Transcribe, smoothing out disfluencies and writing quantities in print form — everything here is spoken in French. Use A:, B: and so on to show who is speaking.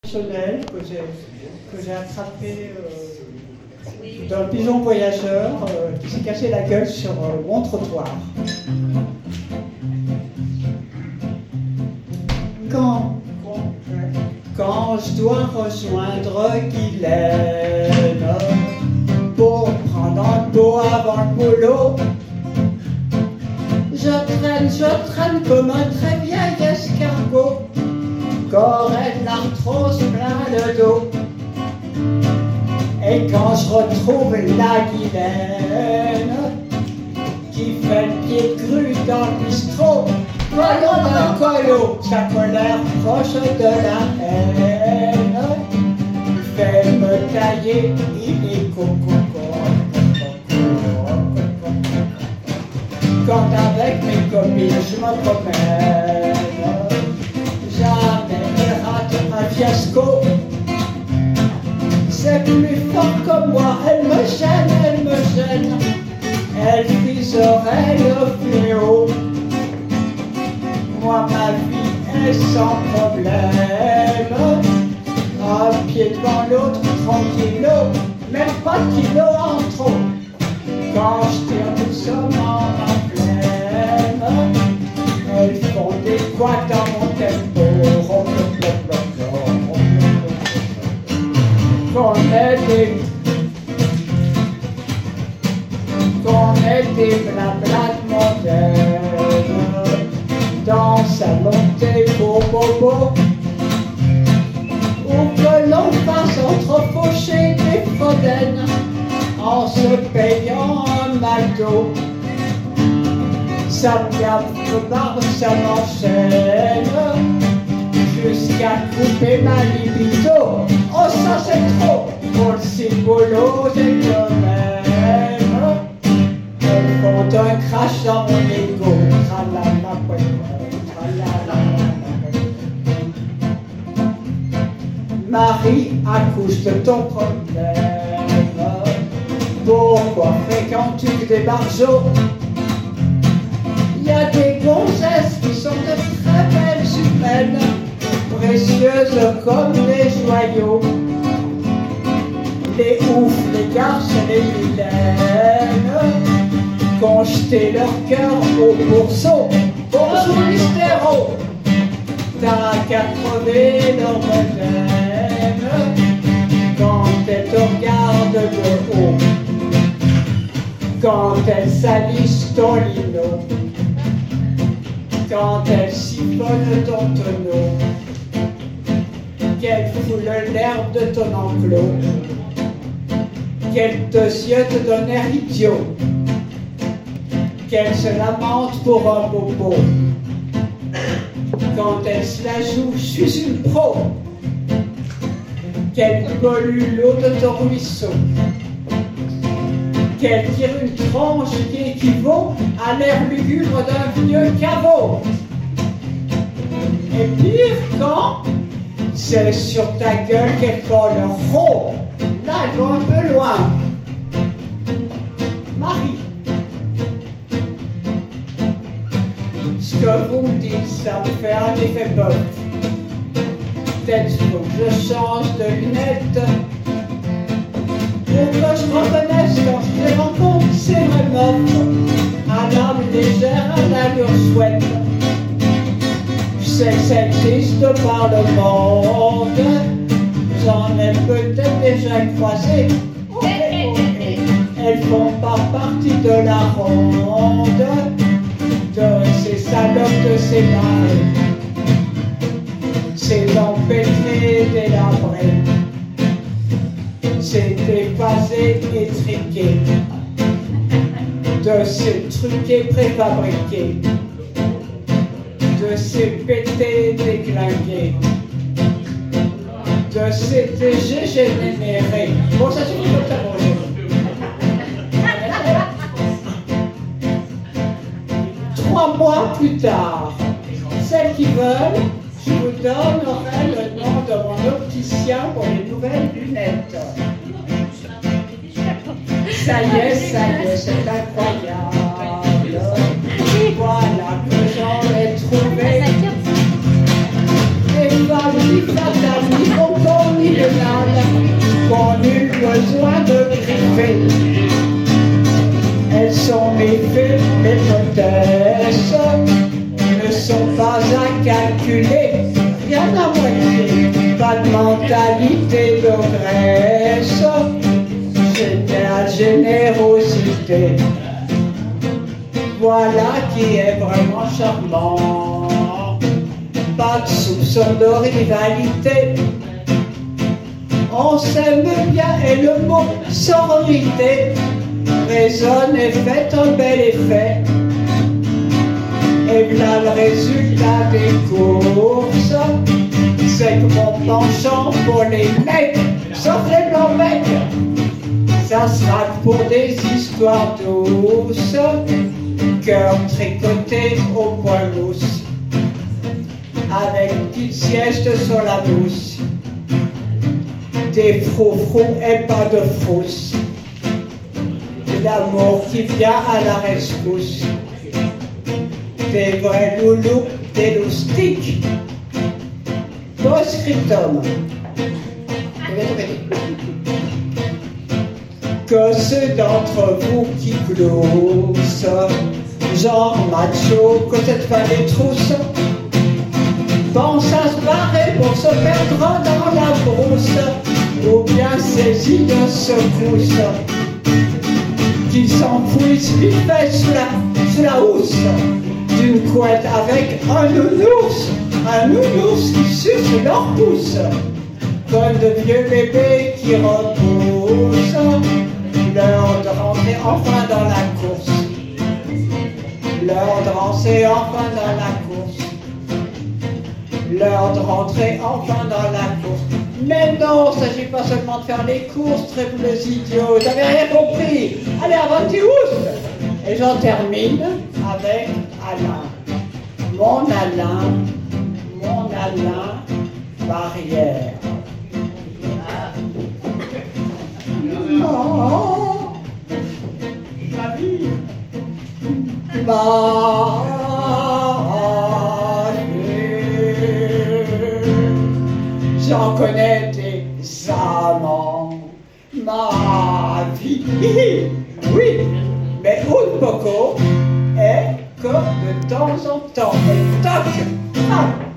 A: Que j'ai attrapé dans le pigeon voyageur qui s'est cassé la gueule sur mon trottoir. Quand je dois rejoindre Guylaine pour prendre un pot avant le boulot, je traîne comme un très vieil escargot, qu'aurait de l'arthrose plein le dos. Et quand je retrouve la Guylaine qui fait le pied cru dans le bistrot, colon d'un colo, sa colère proche de la haine fait me tailler illico. Quand avec mes copines je me promène, jamais elle rate un fiasco. C'est plus fort que moi, elle me gêne. Elle friserait le fléau. Moi ma vie est sans problème, un pied devant l'autre, tranquillo, même pas de kilo en trop. Quand je tire doucement ma flemme, elles font des couacs dans mon tempo. Qu'on ait des blablas de mondaine dans sa montée pour bobo, ou que l'on fasse entrefaucher des frodaines en se payant un McDo. Ça me gaffe, ça m'enchaîne jusqu'à couper ma libido. Oh ça c'est trop, pour le symbolo des domaines. Elles font un crash dans mon ego. Marie, accouche de ton problème. Pourquoi fréquentes-tu des barjots? Il y a des gonzesses qui sont de très belles humaines, précieuses comme les joyaux. Les oufs, les garces, les vilaines, qu'ont jeté leur cœur au pourceau. Bonjour l'hystéro, t'as qu'à crever leur modèle quand elles te regardent de haut, quand elles salissent ton lino, quand elles siphonnent ton tonneau, qu'elles foulent l'herbe de ton enclos, qu'elles te ziotent d'un air idiot, qu'elles se lamentent pour un bobo, quand elles se la jouent, je suis une pro, qu'elles polluent l'eau de ton ruisseau, qu'elles tirent une tronche qui équivaut à l'air lugubre d'un vieux caveau. Et pire quand c'est sur ta gueule qu'elles font leur rôle. Là, elles vont un peu loin. Marie, ce que vous me dites, ça me fait un effet bof. Peut-être faut que je change de lunettes pour que je me reconnaisse quand je les rencontre. C'est ma meuf, à l'âme légère, à l'allure chouette. Je sais que ça existe par le monde, j'en ai peut-être déjà croisé. Elles font pas partie de la ronde de ces salopes de ces marées, ces empêtrés délabrés, ces déphasés étriqués, de ces truqués préfabriqués, de ces pétés déglingués, de ces dégénérés. Bon, ça suffit comme ça pour les autres. 3 mois plus tard, celles qui veulent, je vous donnerai le nom de mon opticien pour les nouvelles lunettes. Ça y est, c'est incroyable. Voilà que j'en ai trouvé. Les femmes, les fatales, besoin de griffer. Elles sont méfiées, méthotesses, ne sont pas à calculer, rien à moitié, pas de mentalité de Grèce, c'est la générosité. Voilà qui est vraiment charmant, pas de soupçon de rivalité. On s'aime bien et le mot sororité résonne et fait un bel effet. Et là le résultat des courses, c'est que mon penchant pour les mecs, sauf les blancs mecs, ça sera pour des histoires douces, cœur tricoté au point mousse, avec une petite sieste sur la mousse. Des froufrous et pas de frousse. De l'amour qui vient à la rescousse. Des vrais loulous, des loustiques. Post-scriptum. Que ceux d'entre vous qui gloussent, genre macho, que cette fois les trousses, pensent à se barrer pour se perdre dans la brousse, ou bien saisi de secousse, qui s'enfouissent vite fait sous la housse d'une couette avec un nounours qui suce leur pouce, comme de vieux bébés qui repoussent, l'heure de rentrer enfin dans la course, l'heure de rentrer enfin dans la course, l'heure de rentrer enfin dans la course. Mais non, il ne s'agit pas seulement de faire les courses, triples idiots, vous n'avez rien compris. Allez, avant de et j'en termine avec Alain. Mon Alain Barrière. Oh, ma vie. J'en connais des amants, ma vie, oui, mais un poco est comme de temps en temps, et toc, ah.